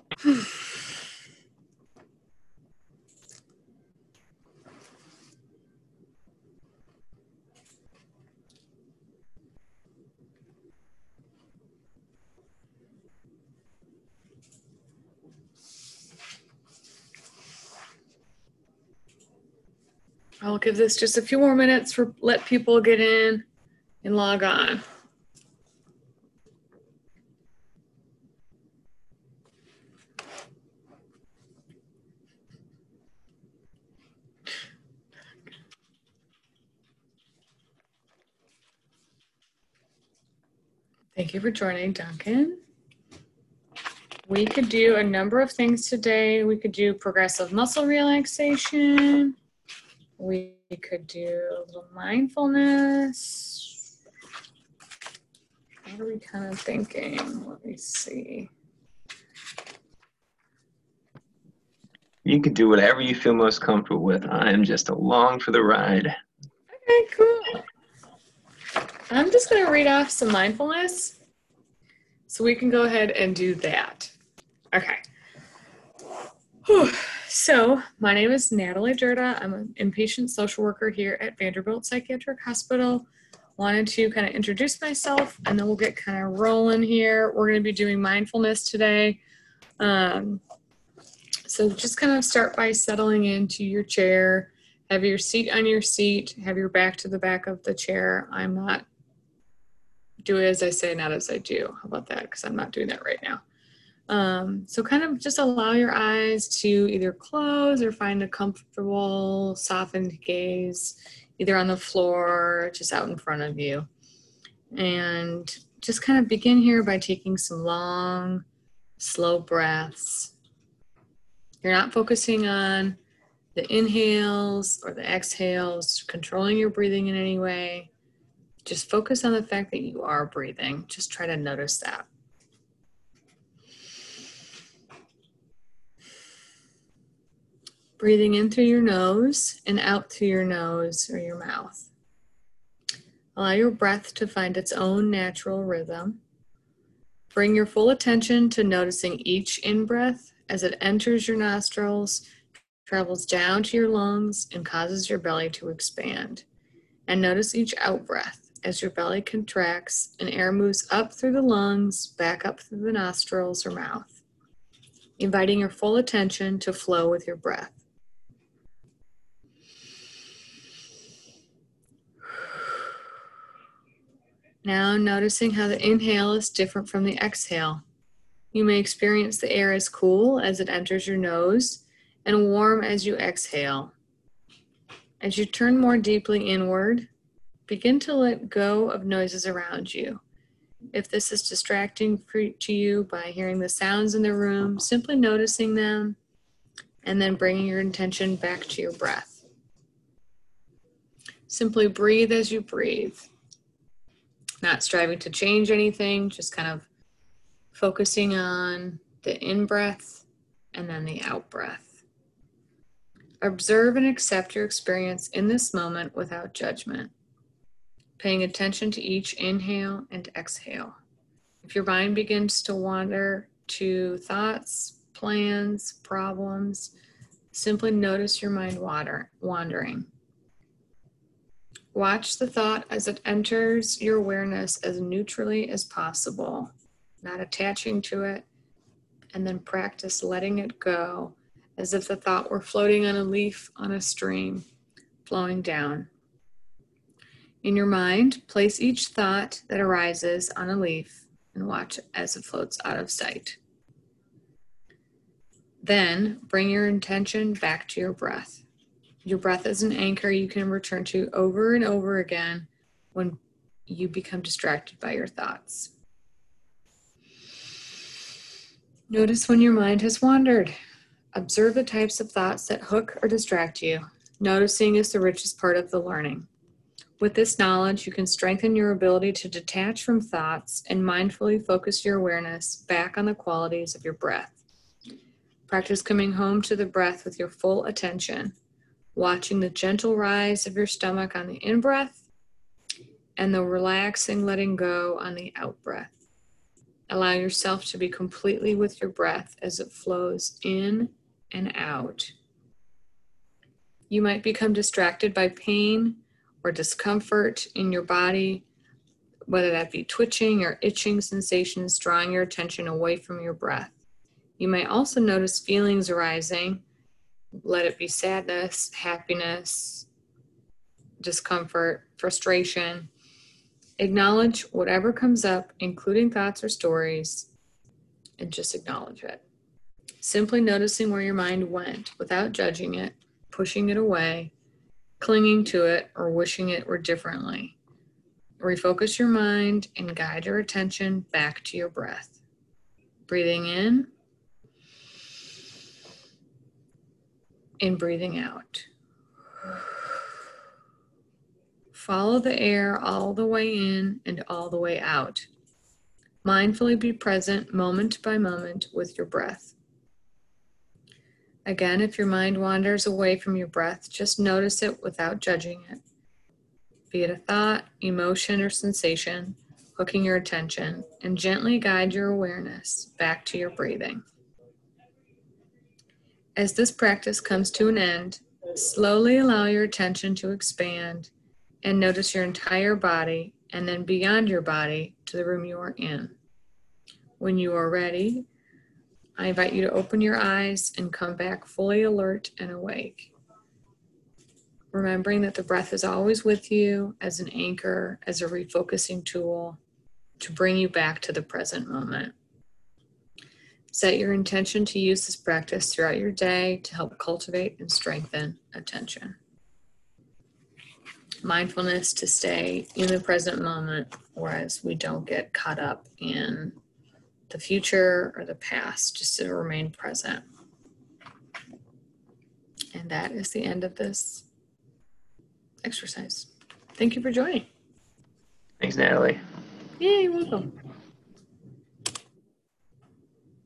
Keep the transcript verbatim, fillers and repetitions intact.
I'll give this just a few more minutes for let people get in and log on. Thank you for joining, Duncan. We could do a number of things today. We could do progressive muscle relaxation. We could do a little mindfulness. What are we kind of thinking? Let me see. You could do whatever you feel most comfortable with. I am just along for the ride. Okay, cool. I'm just going to read off some mindfulness so we can go ahead and do that. Okay. Whew. So my name is Natalie Durda. I'm an inpatient social worker here at Vanderbilt Psychiatric Hospital. Wanted to kind of introduce myself and then we'll get kind of rolling here. We're going to be doing mindfulness today. Um, so just kind of start by settling into your chair. Have your seat on your seat. Have your back to the back of the chair. I'm not do as I say, not as I do. How about that? Because I'm not doing that right now. Um, so kind of just allow your eyes to either close or find a comfortable, softened gaze, either on the floor or just out in front of you. And just kind of begin here by taking some long, slow breaths. You're not focusing on the inhales or the exhales, controlling your breathing in any way. Just focus on the fact that you are breathing. Just try to notice that. Breathing in through your nose and out through your nose or your mouth. Allow your breath to find its own natural rhythm. Bring your full attention to noticing each in-breath as it enters your nostrils, travels down to your lungs, and causes your belly to expand. And notice each out-breath as your belly contracts and air moves up through the lungs, back up through the nostrils or mouth, inviting your full attention to flow with your breath. Now noticing how the inhale is different from the exhale. You may experience the air as cool as it enters your nose and warm as you exhale. As you turn more deeply inward, begin to let go of noises around you. If this is distracting to you by hearing the sounds in the room, simply noticing them and then bringing your attention back to your breath. Simply breathe as you breathe. Not striving to change anything, just kind of focusing on the in-breath and then the out-breath. Observe and accept your experience in this moment without judgment, paying attention to each inhale and exhale. If your mind begins to wander to thoughts, plans, problems, simply notice your mind wander, wandering. Watch the thought as it enters your awareness as neutrally as possible, not attaching to it, and then practice letting it go as if the thought were floating on a leaf on a stream, flowing down. In your mind, place each thought that arises on a leaf and watch as it floats out of sight. Then bring your intention back to your breath. Your breath is an anchor you can return to over and over again when you become distracted by your thoughts. Notice when your mind has wandered. Observe the types of thoughts that hook or distract you. Noticing is the richest part of the learning. With this knowledge, you can strengthen your ability to detach from thoughts and mindfully focus your awareness back on the qualities of your breath. Practice coming home to the breath with your full attention, watching the gentle rise of your stomach on the in-breath and the relaxing letting go on the out-breath. Allow yourself to be completely with your breath as it flows in and out. You might become distracted by pain or discomfort in your body, whether that be twitching or itching sensations, drawing your attention away from your breath. You may also notice feelings arising. Let it be sadness, happiness, discomfort, frustration. Acknowledge whatever comes up, including thoughts or stories, and just acknowledge it. Simply noticing where your mind went without judging it, pushing it away, clinging to it, or wishing it were differently. Refocus your mind and guide your attention back to your breath. Breathing in and breathing out. Follow the air all the way in and all the way out. Mindfully be present moment by moment with your breath. Again, if your mind wanders away from your breath, just notice it without judging it. Be it a thought, emotion, or sensation, hooking your attention, and gently guide your awareness back to your breathing. As this practice comes to an end, slowly allow your attention to expand and notice your entire body and then beyond your body to the room you are in. When you are ready, I invite you to open your eyes and come back fully alert and awake. Remembering that the breath is always with you as an anchor, as a refocusing tool to bring you back to the present moment. Set your intention to use this practice throughout your day to help cultivate and strengthen attention. Mindfulness to stay in the present moment, whereas we don't get caught up in the future or the past, just to remain present. And that is the end of this exercise. Thank you for joining. Thanks, Natalie. Yeah, you're welcome.